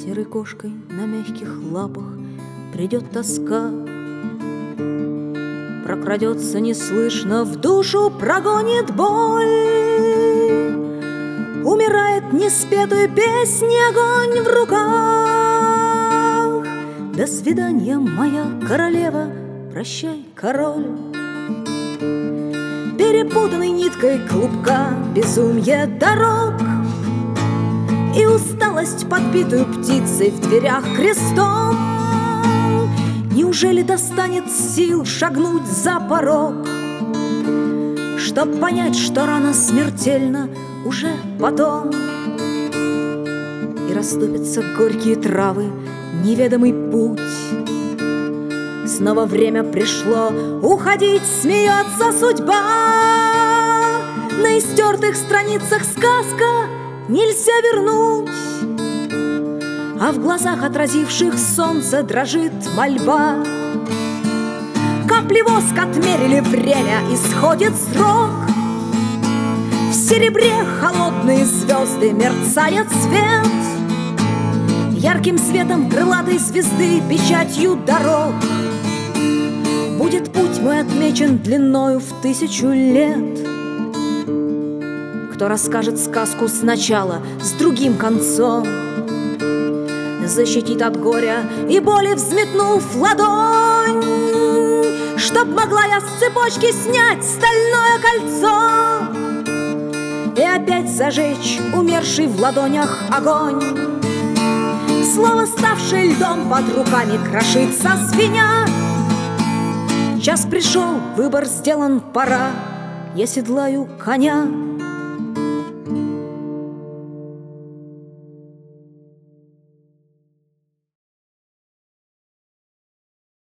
Серой кошкой на мягких лапах придет тоска, прокрадется неслышно в душу, прогонит боль. Умирает неспетую песнь, огонь в руках. До свидания, моя королева, прощай, король. Перепутанной ниткой клубка безумье дорог и усталость, подбитую птицей в дверях крестом. Неужели достанет сил шагнуть за порог, чтоб понять, что рана смертельна уже потом? И расступятся горькие травы, неведомый путь. Снова время пришло уходить, смеется судьба. На истертых страницах сказка нельзя вернуть, а в глазах, отразивших солнце, дрожит мольба. Капли воск отмерили время, исходит срок. В серебре холодные звезды мерцает свет. Ярким светом крылатой звезды, печатью дорог, будет путь мой отмечен длиною в 1000 лет. Кто расскажет сказку сначала, с другим концом, защитит от горя и боли, взметнув ладонь, чтоб могла я с цепочки снять стальное кольцо и опять зажечь умерший в ладонях огонь. Слово, ставшее льдом под руками, крошится, звеня. Час пришел, выбор сделан, пора, я седлаю коня.